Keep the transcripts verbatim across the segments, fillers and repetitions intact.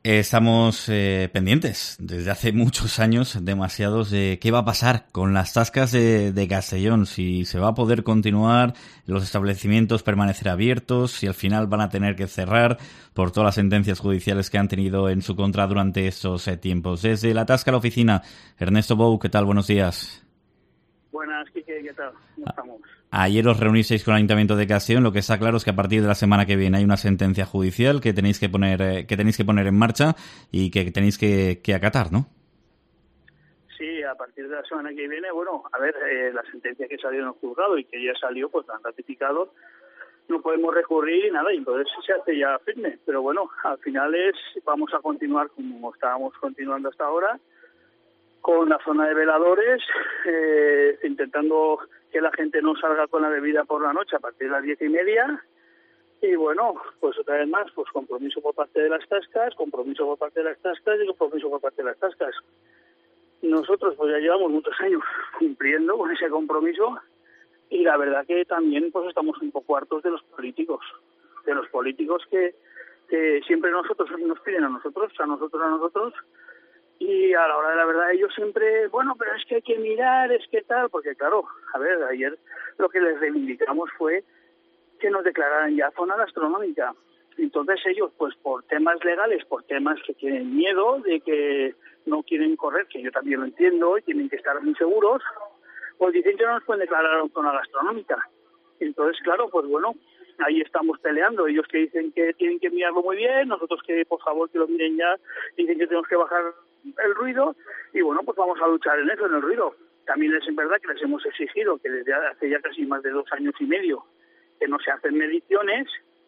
Eh, estamos eh, pendientes desde hace muchos años, demasiados, de qué va a pasar con las tascas de, de Castellón, si se va a poder continuar, los establecimientos permanecer abiertos, si al final van a tener que cerrar por todas las sentencias judiciales que han tenido en su contra durante estos eh, tiempos. Desde la Tasca a la oficina, Ernesto Bou, ¿qué tal? Buenos días. Buenas, Quique, ¿qué tal? ¿Cómo estamos? Ayer os reunisteis con el Ayuntamiento de Castellón. Lo que está claro es que a partir de la semana que viene hay una sentencia judicial que tenéis que poner eh, que tenéis que poner en marcha y que tenéis que, que acatar, ¿no? Sí, a partir de la semana que viene, bueno, a ver, eh, la sentencia que salió en el juzgado y que ya salió, pues la han ratificado, no podemos recurrir y nada, y entonces se hace ya firme. Pero bueno, al final es, vamos a continuar como estábamos continuando hasta ahora, con la zona de veladores, eh, intentando que la gente no salga con la bebida por la noche a partir de las diez y media. Y bueno, pues otra vez más, pues compromiso por parte de las tascas, compromiso por parte de las tascas y compromiso por parte de las tascas. Nosotros pues ya llevamos muchos años cumpliendo con ese compromiso y la verdad que también pues estamos un poco hartos de los políticos, de los políticos que, que siempre nosotros nos piden a nosotros, a nosotros, a nosotros, y a la hora de la verdad ellos siempre, bueno, pero es que hay que mirar, es que tal, porque claro, a ver, ayer lo que les reivindicamos fue que nos declararan ya zona gastronómica. Entonces ellos, pues por temas legales, por temas que tienen miedo de que no quieren correr, que yo también lo entiendo, y tienen que estar muy seguros, pues dicen que no nos pueden declarar zona gastronómica. Entonces, claro, pues bueno, ahí estamos peleando. Ellos que dicen que tienen que mirarlo muy bien, nosotros que por favor que lo miren ya, dicen que tenemos que bajar el ruido, y bueno, pues vamos a luchar en eso, en el ruido. También es en verdad que les hemos exigido que desde hace ya casi más de dos años y medio que no se hacen mediciones,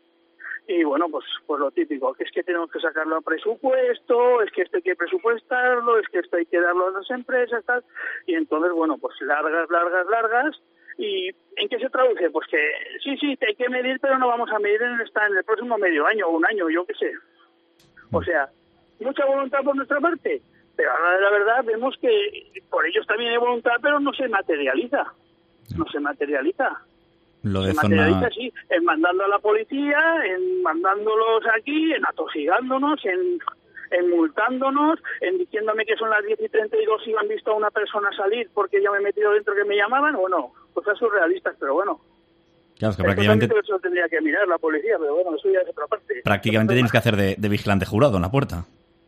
y bueno, pues pues lo típico, que es que tenemos que sacarlo a presupuesto, es que esto hay que presupuestarlo, es que esto hay que darlo a las empresas, tal, y entonces, bueno, pues largas, largas, largas. ¿Y en qué se traduce? Pues que sí, sí, hay que medir, pero no vamos a medir en, esta, en el próximo medio año o un año, yo qué sé. O sea, mucha voluntad por nuestra parte, pero ahora de la verdad vemos que por ellos también hay voluntad, pero no se materializa, no se materializa. Lo de se zona... materializa así, en mandando a la policía, en mandándolos aquí, en atosigándonos, en, en multándonos, en diciéndome que son las diez y treinta y dos y han visto a una persona salir porque ya me he metido dentro que me llamaban. Bueno, cosas surrealistas, pero bueno. Claro, es que prácticamente... Eso tendría que mirar la policía, pero bueno, eso ya es otra parte. Prácticamente tienes que hacer de, de vigilante jurado en la puerta.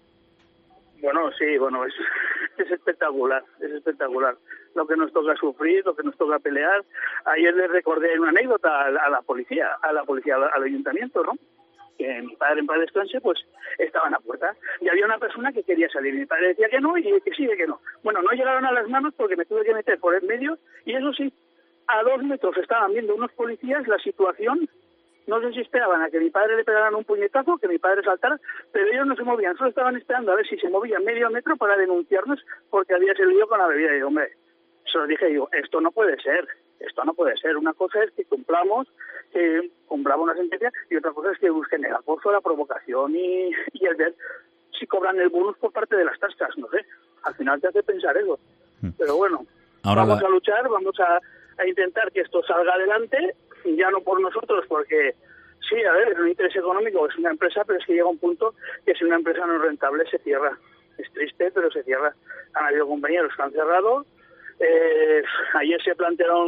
Bueno, sí, bueno, es, es espectacular, es espectacular. Lo que nos toca sufrir, lo que nos toca pelear. Ayer les recordé una anécdota a la, a la policía, a la policía, al, al ayuntamiento, ¿no? Que mi padre en paz descanse, pues estaba en la puerta y había una persona que quería salir. Mi padre decía que no y que sí, que no. Bueno, no llegaron a las manos porque me tuve que meter por el medio y eso sí, a dos metros estaban viendo unos policías la situación. No sé si esperaban a que mi padre le pegaran un puñetazo, que mi padre saltara, pero ellos no se movían, solo estaban esperando a ver si se movía medio metro para denunciarnos porque había salido con la bebida. Y digo, hombre, se lo dije, digo, esto no puede ser, esto no puede ser. Una cosa es que cumplamos, que cumplamos una sentencia, y otra cosa es que busquen el acoso, la provocación y, y el ver si cobran el bonus por parte de las tascas, no sé. Al final te hace pensar eso. Pero bueno, Ahora vamos la... a luchar, vamos a, a intentar que esto salga adelante, ya no por nosotros, porque sí, a ver, es un interés económico, es una empresa, pero es que llega un punto que si una empresa no es rentable se cierra. Es triste, pero se cierra. Han habido compañeros que han cerrado. Eh, ayer se plantearon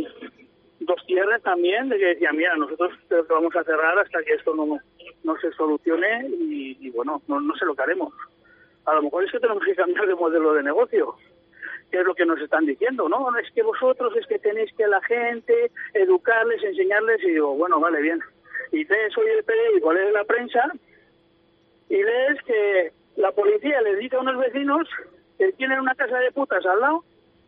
dos cierres también, de que decían, mira, nosotros creo que vamos a cerrar hasta que esto no, no se solucione y, y bueno, no, no sé lo que haremos. A lo mejor es que tenemos que cambiar de modelo de negocio, que es lo que nos están diciendo, ¿no? Es que vosotros es que tenéis que a la gente educarles, enseñarles, y digo, bueno, vale, bien. Y lees hoy el periódico, lees la prensa y lees que la policía les dice a unos vecinos que tienen una casa de putas al lado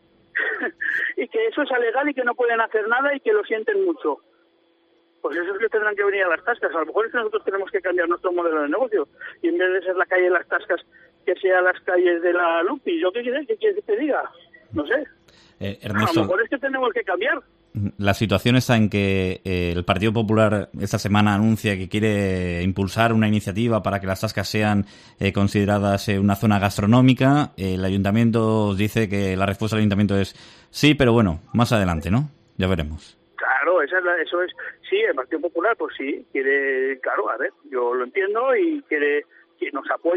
y que eso es ilegal y que no pueden hacer nada y que lo sienten mucho. Pues eso es que tendrán que venir a las tascas. A lo mejor es que nosotros tenemos que cambiar nuestro modelo de negocio y en vez de ser la calle de las tascas, que sea las calles de la Lupi. ¿Yo qué quieres que te diga? No sé. Eh, Ernesto, a lo mejor es que tenemos que cambiar. La situación está en que eh, el Partido Popular esta semana anuncia que quiere impulsar una iniciativa para que las tascas sean eh, consideradas eh, una zona gastronómica. Eh, el Ayuntamiento dice que la respuesta del Ayuntamiento es sí, pero bueno, más adelante, ¿no? Ya veremos. Claro, esa es la, eso es. Sí, el Partido Popular, pues sí, quiere, claro, a ver, yo lo entiendo y quiere que nos apoya,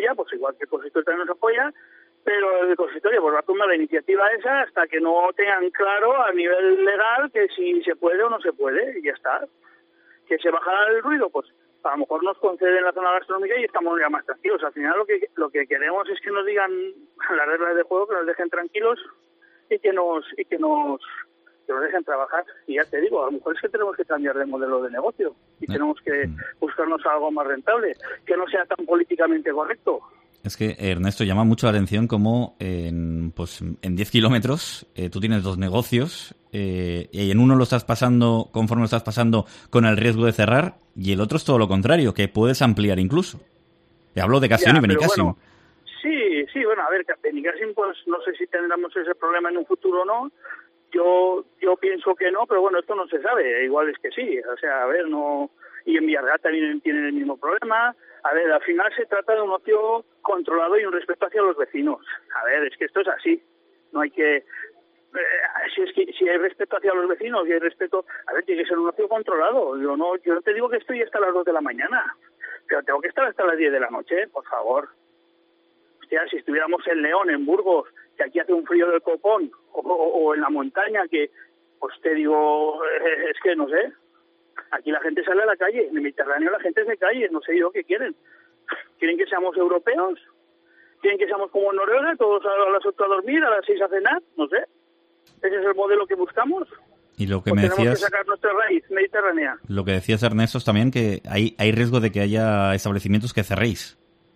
igual que el consistorio también nos apoya, pero el consistorio pues va a tomar la iniciativa esa hasta que no tengan claro a nivel legal que si se puede o no se puede, y ya está. Que se bajará el ruido, pues a lo mejor nos conceden la zona gastronómica y estamos ya más tranquilos. Al final lo que lo que queremos es que nos digan las reglas de juego, que nos dejen tranquilos y que nos y que nos que nos dejen trabajar. Y ya te digo, a lo mejor es que tenemos que cambiar de modelo de negocio y tenemos que buscarnos algo más rentable, que no sea tan políticamente correcto. Es que, Ernesto, llama mucho la atención cómo en, pues, en diez kilómetros eh, tú tienes dos negocios eh, y en uno lo estás pasando, conforme lo estás pasando, con el riesgo de cerrar, y el otro es todo lo contrario, que puedes ampliar incluso. Y hablo de Castellón y Benicàssim. Bueno, sí, sí, bueno, a ver, Benicàssim, pues no sé si tendremos ese problema en un futuro o no. Yo yo pienso que no, pero bueno, esto no se sabe, igual es que sí. O sea, a ver, no... Y en Villarreal también tienen el mismo problema. A ver, al final se trata de un ocio controlado y un respeto hacia los vecinos. A ver, es que esto es así. No hay que... Eh, si es que si hay respeto hacia los vecinos y hay respeto... A ver, tiene que ser un ocio controlado. Yo no yo no te digo que estoy hasta las dos de la mañana, pero tengo que estar hasta las diez de la noche, por favor. Hostia, si estuviéramos en León, en Burgos, que aquí hace un frío del copón, o, o, o en la montaña, que, pues te digo, eh, es que no sé... Aquí la gente sale a la calle, en el Mediterráneo la gente se calle, no sé yo qué quieren. ¿Quieren que seamos europeos? ¿Quieren que seamos como en Noruega, todos a las ocho a dormir, a las seis a cenar? No sé. ¿Ese es el modelo que buscamos? Y lo que ¿O me tenemos decías, que sacar nuestra raíz mediterránea? Lo que decías, Ernesto, es también que hay, hay riesgo de que haya establecimientos que cerréis.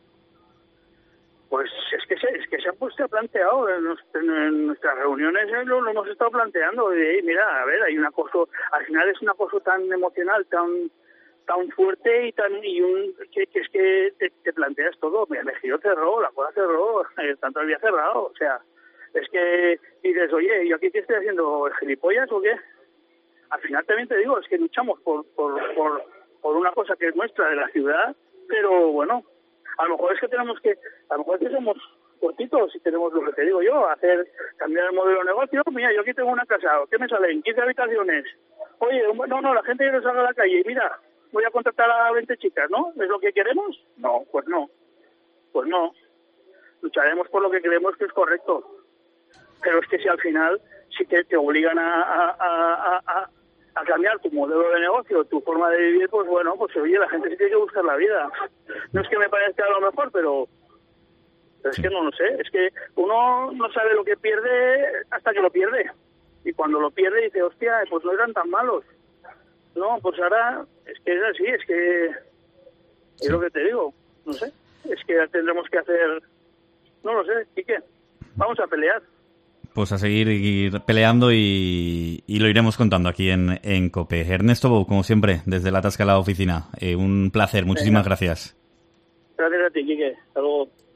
Pues es que se, es que se ha puesto planteado en, nos, en nuestras reuniones, eh, lo, lo hemos estado planteando. Y hey, mira, a ver, hay un acoso, al final es un acoso tan emocional, tan tan fuerte y tan y un que, que es que te, te planteas todo. Mira, Mejillo cerró, la Cola cerró, el tanto había cerrado, o sea, es que dices, oye, ¿yo aquí qué estoy haciendo, gilipollas o qué? Al final también te digo, es que luchamos por por por, por una cosa que es nuestra de la ciudad, pero bueno. A lo mejor es que tenemos que, a lo mejor es que somos cortitos y tenemos lo que te digo yo, hacer, cambiar el modelo de negocio. Mira, yo aquí tengo una casa, ¿qué me salen? quince habitaciones. Oye, no, no, la gente que no salga a la calle, mira, voy a contratar a veinte chicas, ¿no? ¿Es lo que queremos? No, pues no, pues no. Lucharemos por lo que creemos que es correcto. Pero es que si al final, si te, te obligan a, a, a, a a cambiar tu modelo de negocio, tu forma de vivir, pues bueno, pues oye, la gente sí tiene que buscar la vida. No es que me parezca a lo mejor, pero, pero es que no lo sé. Es que uno no sabe lo que pierde hasta que lo pierde. Y cuando lo pierde dice, hostia, pues no eran tan malos. No, pues ahora es que es así, es que es lo que te digo. No sé, es que tendremos que hacer, no lo sé, ¿y qué? Vamos a pelear. Pues a seguir ir peleando y, y lo iremos contando aquí en, en COPE. Ernesto Bou, como siempre, desde la Tasca a la oficina. Eh, un placer, muchísimas Venga. gracias. Gracias a ti, Quique. Hasta luego.